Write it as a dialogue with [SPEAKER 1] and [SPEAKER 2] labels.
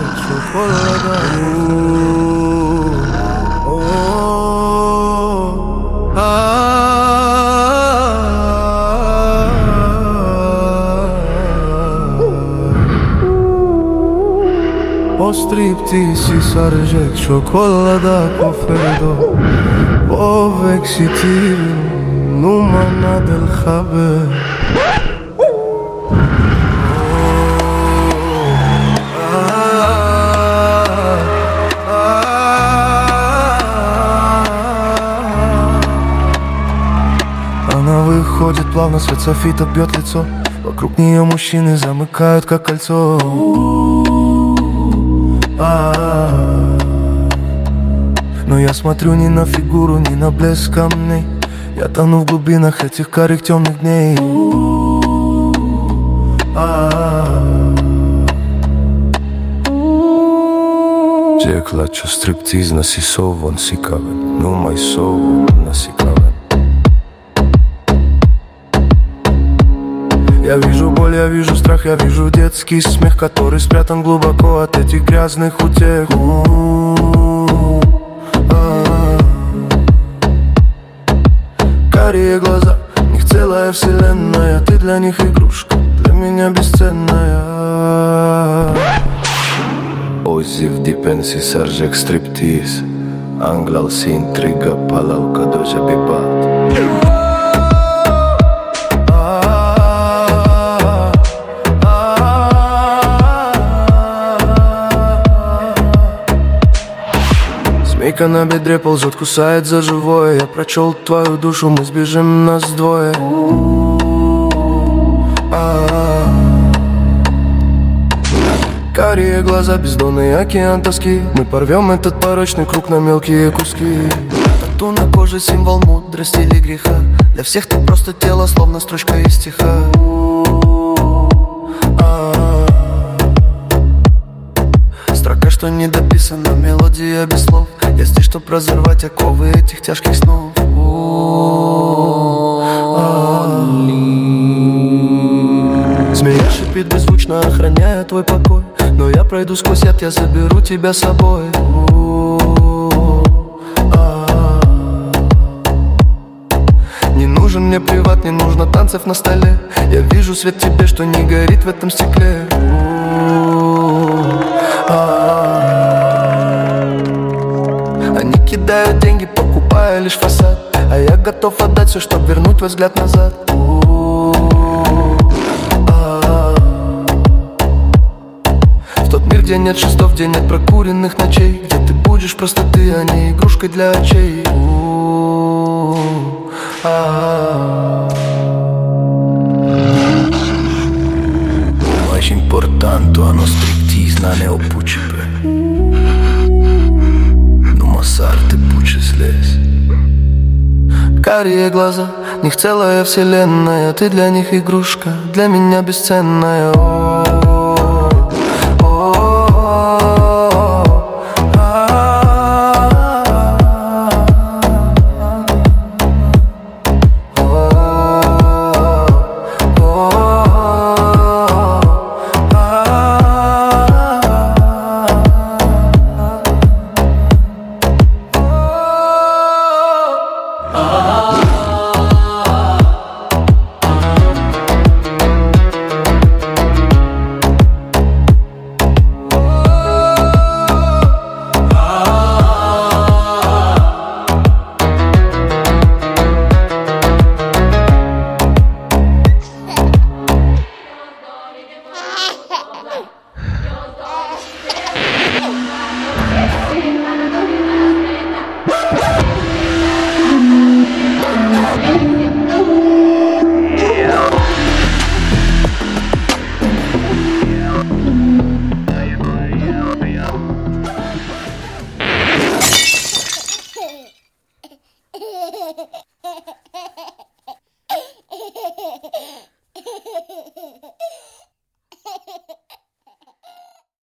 [SPEAKER 1] O striptease sarjek çokolada kofredo O veksitir numana del haber Она выходит плавно, свет софита бьет лицо Вокруг нее мужчины замыкают как кольцо Но я смотрю не на фигуру, не на блеск камней Я тону в глубинах этих карих темных дней Řekla, čo striptease nasisov, on sikaven No maj sovu насикавен Я вижу боль, я вижу страх, я вижу детский смех Который спрятан глубоко от этих грязных утех Карие глаза, в них целая вселенная Ты для них игрушка, для меня бесценная Ozив dipенси sarjek striptease Anglal si intriga palal kad dođe bi bat Змейка на бедре ползет, кусает за живое Я прочел твою душу, мы сбежим нас двое Карие глаза, бездонный океан тоски Мы порвем этот порочный круг на мелкие куски Тату на коже, символ мудрости или греха Для всех ты просто тело, словно строчка из стиха Строка, что не дописана, мелодия без слов Я здесь, чтоб разорвать оковы этих тяжких снов Змея шипит беззвучно, охраняя твой покой Но я пройду сквозь ад, я заберу тебя с собой Не нужен мне приват, не нужно танцев на столе Я вижу свет в тебе, что не горит в этом стекле Они кидают деньги, покупая лишь фасад А я готов отдать все, чтоб вернуть твой взгляд назад В тот мир, где нет шестов, где нет прокуренных ночей Где ты будешь просто ты, а не игрушкой для очей Mais important a nostra striptease ne opuci pe Numai sar te puci слез Карие глаза, в них целая вселенная Ты для них игрушка, для меня бесценная
[SPEAKER 2] Hehehehe